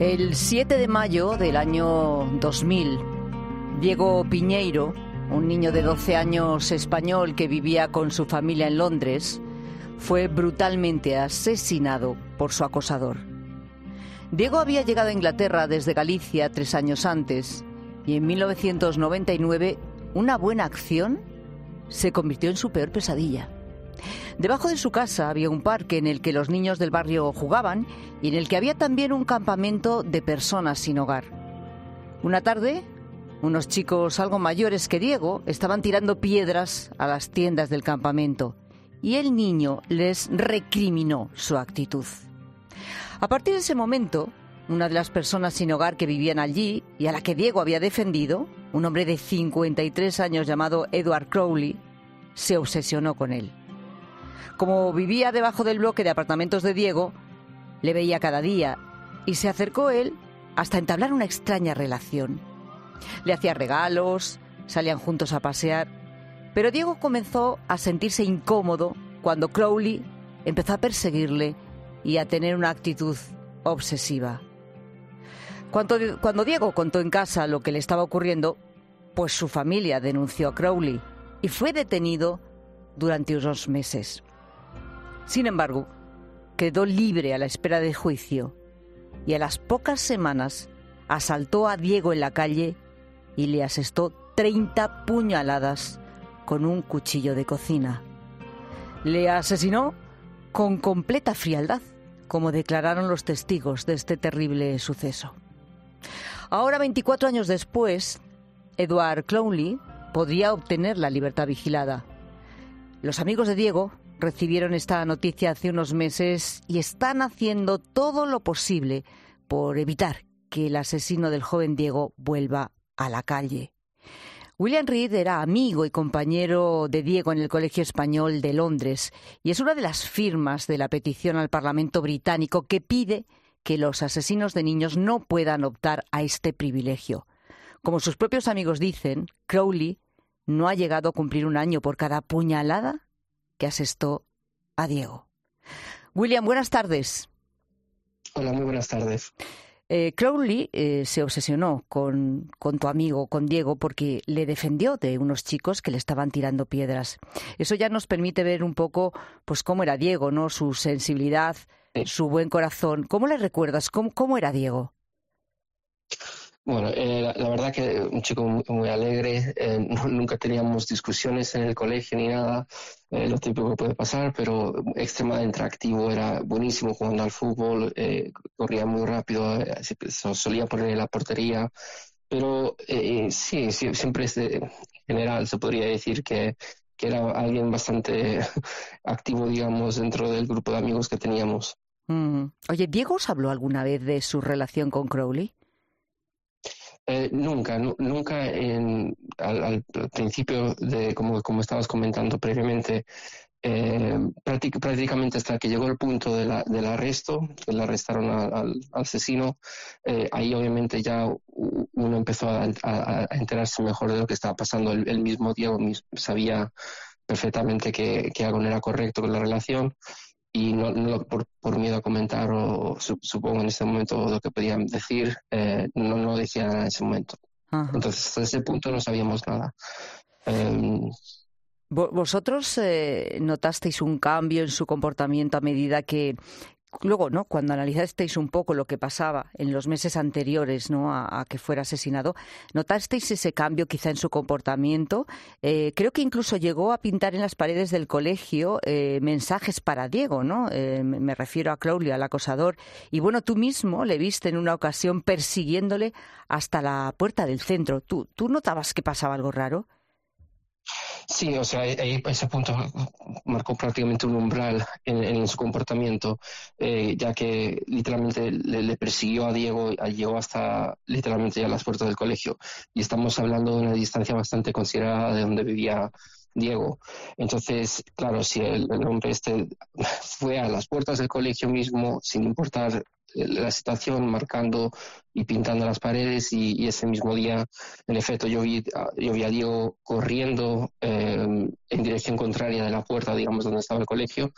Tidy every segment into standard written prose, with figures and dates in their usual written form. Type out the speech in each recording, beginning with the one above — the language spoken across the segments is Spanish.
El 7 de mayo del año 2000, Diego Piñeiro, un niño de 12 años español que vivía con su familia en Londres, fue brutalmente asesinado por su acosador. Diego había llegado a Inglaterra desde Galicia 3 años antes y en 1999 una buena acción se convirtió en su peor pesadilla. Debajo de su casa había un parque en el que los niños del barrio jugaban y en el que había también un campamento de personas sin hogar. Una tarde, unos chicos algo mayores que Diego estaban tirando piedras a las tiendas del campamento y el niño les recriminó su actitud. A partir de ese momento, una de las personas sin hogar que vivían allí y a la que Diego había defendido, un hombre de 53 años llamado Edward Crowley, se obsesionó con él. Como vivía debajo del bloque de apartamentos de Diego, le veía cada día y se acercó él hasta entablar una extraña relación. Le hacía regalos, salían juntos a pasear, pero Diego comenzó a sentirse incómodo cuando Crowley empezó a perseguirle y a tener una actitud obsesiva. Cuando Diego contó en casa lo que le estaba ocurriendo, pues su familia denunció a Crowley y fue detenido durante unos meses. Sin embargo, quedó libre a la espera de juicio y a las pocas semanas asaltó a Diego en la calle y le asestó 30 puñaladas con un cuchillo de cocina. Le asesinó con completa frialdad, como declararon los testigos de este terrible suceso. Ahora, 24 años después, Edward Crowley podría obtener la libertad vigilada. Los amigos de Diego recibieron esta noticia hace unos meses y están haciendo todo lo posible por evitar que el asesino del joven Diego vuelva a la calle. William Reed era amigo y compañero de Diego en el Colegio Español de Londres y es una de las firmas de la petición al Parlamento británico que pide que los asesinos de niños no puedan optar a este privilegio. Como sus propios amigos dicen, Crowley no ha llegado a cumplir un año por cada puñalada que asestó a Diego. William, buenas tardes. Hola, muy buenas tardes. Crowley se obsesionó con tu amigo, con Diego, porque le defendió de unos chicos que le estaban tirando piedras. Eso ya nos permite ver un poco pues cómo era Diego, ¿no? Su sensibilidad, su buen corazón. ¿Cómo le recuerdas? ¿Cómo era Diego? Bueno, la verdad que un chico muy, muy alegre, nunca teníamos discusiones en el colegio ni nada, lo típico que puede pasar, pero extremadamente activo, era buenísimo jugando al fútbol, corría muy rápido, solía poner en la portería, pero sí, siempre en general se podría decir que era alguien bastante activo, digamos, dentro del grupo de amigos que teníamos. Oye, ¿Diego os habló alguna vez de su relación con Crowley? Nunca al principio, como estabas comentando previamente, prácticamente hasta que llegó el punto del arresto, que le arrestaron al asesino, ahí obviamente ya uno empezó a enterarse mejor de lo que estaba pasando. El mismo Diego sabía perfectamente que algo no era correcto con la relación. Y no por miedo a comentar o supongo en ese momento lo que podían decir, no lo decían en ese momento. Ajá. Entonces hasta ese punto no sabíamos nada. ¿Vosotros notasteis un cambio en su comportamiento a medida que luego, ¿no? Cuando analizasteis un poco lo que pasaba en los meses anteriores, ¿no? a que fuera asesinado, ¿notasteis ese cambio quizá en su comportamiento? Creo que incluso llegó a pintar en las paredes del colegio mensajes para Diego, ¿no? Me refiero a Crowley, al acosador. Y bueno, tú mismo le viste en una ocasión persiguiéndole hasta la puerta del centro. ¿Tú notabas que pasaba algo raro? Sí, o sea, ahí ese punto marcó prácticamente un umbral en su comportamiento, ya que literalmente le persiguió a Diego, llegó hasta literalmente ya las puertas del colegio. Y estamos hablando de una distancia bastante considerada de donde vivía Diego. Entonces, claro, si el hombre fue a las puertas del colegio mismo, sin importar la situación, marcando y pintando las paredes, y ese mismo día, en efecto, yo vi a Diego corriendo en dirección contraria de la puerta, digamos, donde estaba el colegio,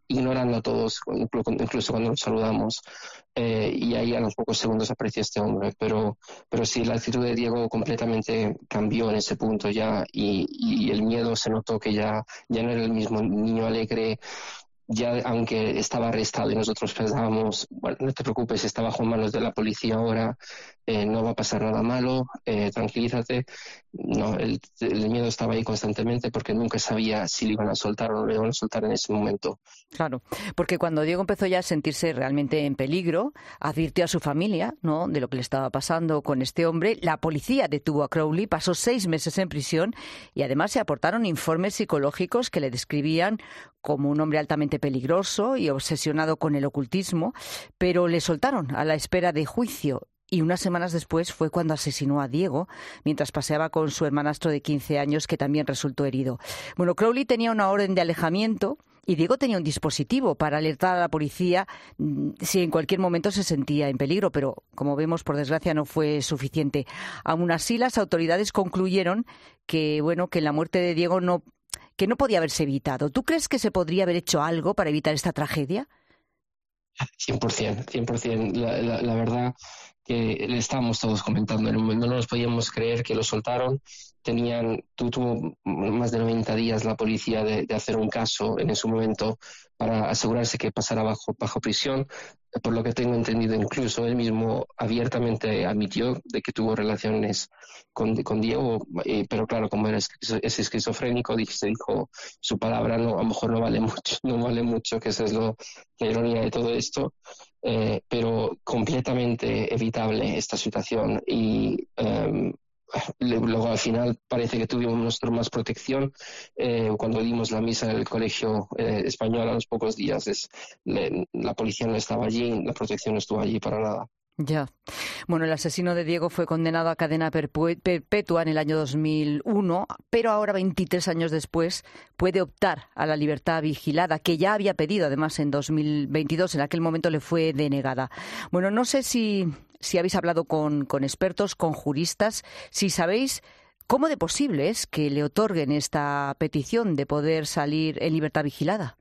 ignorando a todos, incluso cuando nos saludamos. Y ahí a los pocos segundos apareció este hombre. Pero sí, la actitud de Diego completamente cambió en ese punto ya, y el miedo se notó que ya no era el mismo niño alegre. Ya, aunque estaba arrestado y nosotros pensábamos, bueno, no te preocupes, está bajo manos de la policía ahora, no va a pasar nada malo, tranquilízate. No, el miedo estaba ahí constantemente porque nunca sabía si le iban a soltar o no le iban a soltar en ese momento. Claro, porque cuando Diego empezó ya a sentirse realmente en peligro, advirtió a su familia, ¿no?, de lo que le estaba pasando con este hombre. La policía detuvo a Crowley, pasó 6 meses en prisión y además se aportaron informes psicológicos que le describían como un hombre altamente peligroso y obsesionado con el ocultismo, pero le soltaron a la espera de juicio. Y unas semanas después fue cuando asesinó a Diego, mientras paseaba con su hermanastro de 15 años, que también resultó herido. Bueno, Crowley tenía una orden de alejamiento y Diego tenía un dispositivo para alertar a la policía si en cualquier momento se sentía en peligro, pero como vemos, por desgracia, no fue suficiente. Aún así, las autoridades concluyeron que, bueno, que la muerte de Diego no podía haberse evitado. ¿Tú crees que se podría haber hecho algo para evitar esta tragedia? 100%, 100%. La verdad que le estábamos todos comentando. En el momento no nos podíamos creer que lo soltaron. Tuvo más de 90 días la policía de hacer un caso en ese momento para asegurarse que pasara bajo prisión. Por lo que tengo entendido, incluso él mismo abiertamente admitió de que tuvo relaciones con Diego, pero claro, como es esquizofrénico, se dijo su palabra, no, a lo mejor no vale mucho, no vale mucho, que esa es la ironía de todo esto. Pero completamente evitable esta situación, y luego al final parece que tuvimos nosotros más protección cuando dimos la misa en el colegio español a los pocos días. La policía no estaba allí, la protección no estuvo allí para nada. Ya. Bueno, el asesino de Diego fue condenado a cadena perpetua en el año 2001, pero ahora, 23 años después, puede optar a la libertad vigilada, que ya había pedido además en 2022. En aquel momento le fue denegada. Bueno, no sé si habéis hablado con expertos, con juristas, si sabéis cómo de posible es que le otorguen esta petición de poder salir en libertad vigilada.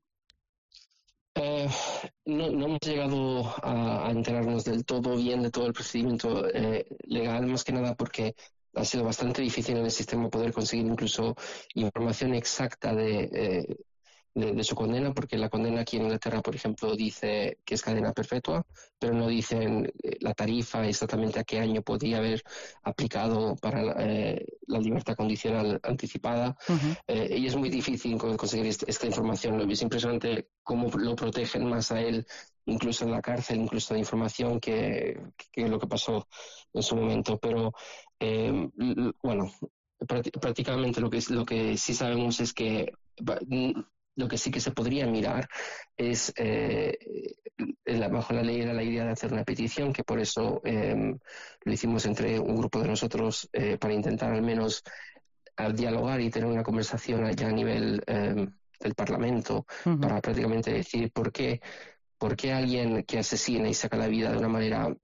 No hemos llegado a enterarnos del todo bien de todo el procedimiento legal, más que nada porque ha sido bastante difícil en el sistema poder conseguir incluso información exacta de su condena, porque la condena aquí en Inglaterra, por ejemplo, dice que es cadena perpetua, pero no dicen la tarifa, exactamente a qué año podría haber aplicado para la libertad condicional anticipada. Uh-huh. Y es muy difícil conseguir esta información. Es impresionante cómo lo protegen más a él, incluso en la cárcel, incluso de información que lo que pasó en su momento. Pero bueno, prácticamente lo que sí sabemos es que lo que sí que se podría mirar es, bajo la ley era la idea de hacer una petición, que por eso lo hicimos entre un grupo de nosotros para intentar al menos dialogar y tener una conversación allá a nivel del Parlamento, uh-huh, para prácticamente decir por qué alguien que asesina y saca la vida de una manera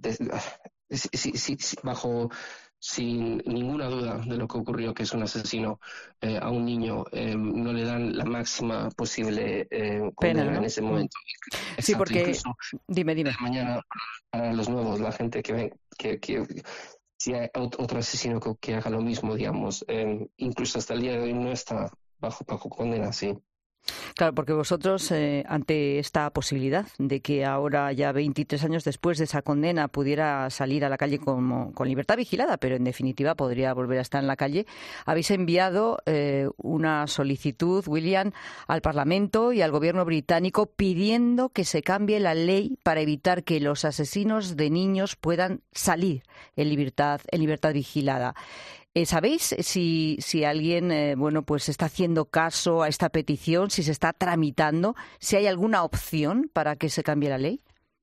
sin ninguna duda de lo que ocurrió, que es un asesino, a un niño, no le dan la máxima posible condena, ¿no?, en ese momento. Exacto. Sí, porque... Incluso, dime. Mañana, para los nuevos, la gente que ve que si hay otro asesino que haga lo mismo, digamos, incluso hasta el día de hoy no está bajo condena, sí. Claro, porque vosotros, ante esta posibilidad de que ahora, ya 23 años después de esa condena, pudiera salir a la calle con libertad vigilada, pero en definitiva podría volver a estar en la calle, habéis enviado una solicitud, William, al Parlamento y al Gobierno británico pidiendo que se cambie la ley para evitar que los asesinos de niños puedan salir en libertad vigilada. ¿Sabéis si alguien pues está haciendo caso a esta petición, si se está tramitando, si hay alguna opción para que se cambie la ley?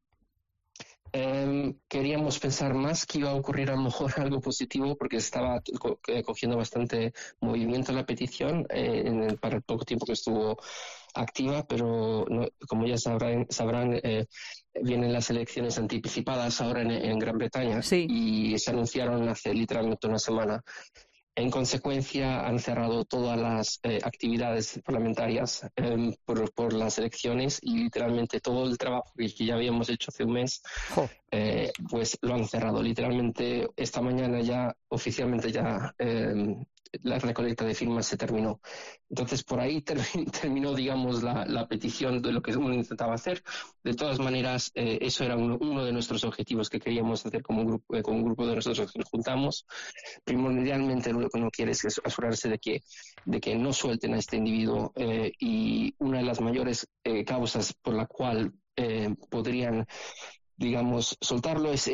Queríamos pensar más que iba a ocurrir a lo mejor algo positivo, porque estaba cogiendo bastante movimiento la petición para el poco tiempo que estuvo activa, pero no, como ya sabrán, vienen las elecciones anticipadas ahora en Gran Bretaña, sí, y se anunciaron hace literalmente una semana. En consecuencia, han cerrado todas las actividades parlamentarias por las elecciones, y literalmente todo el trabajo que ya habíamos hecho hace un mes, Jo. pues lo han cerrado. Literalmente esta mañana ya oficialmente ya la recolecta de firmas se terminó. Entonces por ahí terminó, digamos, la petición de lo que uno intentaba hacer. De todas maneras, eso era uno de nuestros objetivos que queríamos hacer como un grupo de nosotros que nos juntamos. Primordialmente lo que uno quiere es asegurarse de que no suelten a este individuo, y una de las mayores causas por la cual podrían, digamos, soltarlo es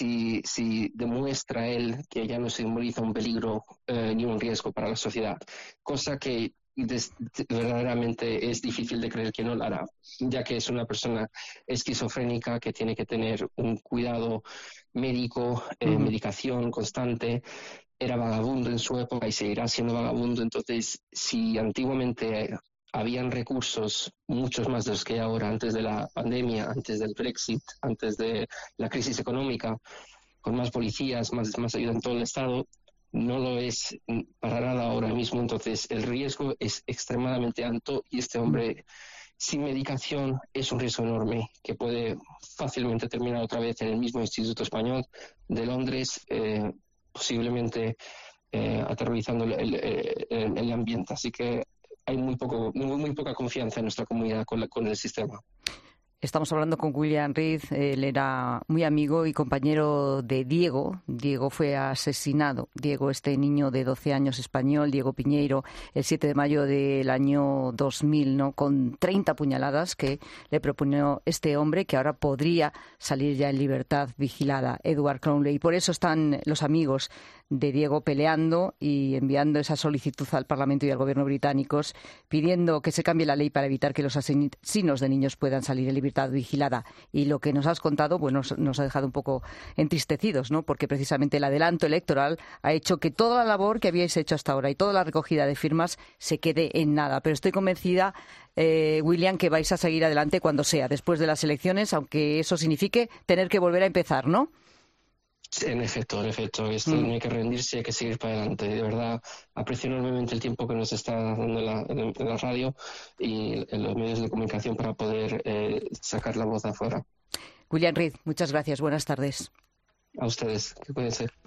si demuestra él que ya no simboliza un peligro ni un riesgo para la sociedad, cosa que verdaderamente es difícil de creer que no lo hará, ya que es una persona esquizofrénica que tiene que tener un cuidado médico, medicación constante. Era vagabundo en su época y seguirá siendo vagabundo. Entonces, si antiguamente habían recursos, muchos más de los que hay ahora, antes de la pandemia, antes del Brexit, antes de la crisis económica, con más policías, más ayuda en todo el Estado, no lo es para nada ahora mismo. Entonces, el riesgo es extremadamente alto, y este hombre sin medicación es un riesgo enorme que puede fácilmente terminar otra vez en el mismo Instituto Español de Londres, posiblemente aterrorizando el ambiente. Así que hay muy poca confianza en nuestra comunidad con el sistema. Estamos hablando con William Reid. Él era muy amigo y compañero de Diego. Diego fue asesinado. Diego, este niño de 12 años español, Diego Piñeiro, el 7 de mayo del año 2000, ¿no? Con 30 puñaladas que le proponió este hombre, que ahora podría salir ya en libertad vigilada, Edward Crowley. Y por eso están los amigos de Diego peleando y enviando esa solicitud al Parlamento y al Gobierno británicos, pidiendo que se cambie la ley para evitar que los asesinos de niños puedan salir en libertad vigilada. Y lo que nos has contado, bueno, nos ha dejado un poco entristecidos, ¿no? Porque precisamente el adelanto electoral ha hecho que toda la labor que habíais hecho hasta ahora y toda la recogida de firmas se quede en nada. Pero estoy convencida, William, que vais a seguir adelante cuando sea, después de las elecciones, aunque eso signifique tener que volver a empezar, ¿no? En efecto, esto no hay que rendirse, hay que seguir para adelante. De verdad, aprecio enormemente el tiempo que nos está dando en la radio y en los medios de comunicación para poder sacar la voz afuera. William Reid, muchas gracias. Buenas tardes. A ustedes, que pueden ser.